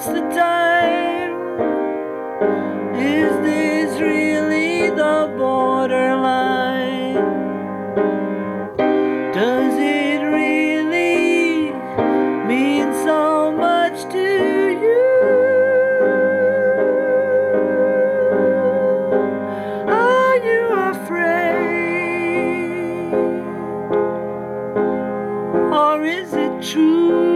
What's the time? Is this really the borderline? Does it really mean so much to you? Are you afraid? Or is it true?